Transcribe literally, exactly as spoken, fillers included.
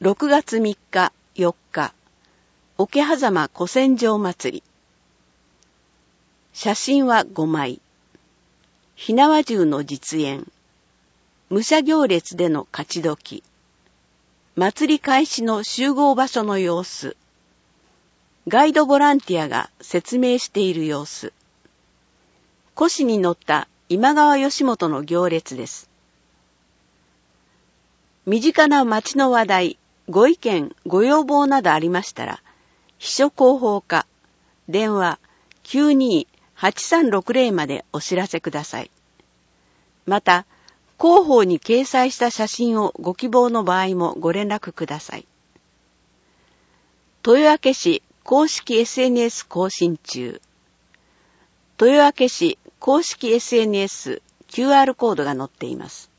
ろくがつみっか、よっか、桶狭間古戦場祭り。写真はごまい。火縄銃の実演。武者行列での勝ち時。祭り開始の集合場所の様子。ガイドボランティアが説明している様子。輿に乗った今川義元の行列です。身近な町の話題、ご意見、ご要望などありましたら、秘書広報課、電話 きゅうにーはちさんろくぜろ までお知らせください。また、広報に掲載した写真をご希望の場合もご連絡ください。豊明市公式 エスエヌエス 更新中。豊明市公式 エスエヌエス キューアール コードが載っています。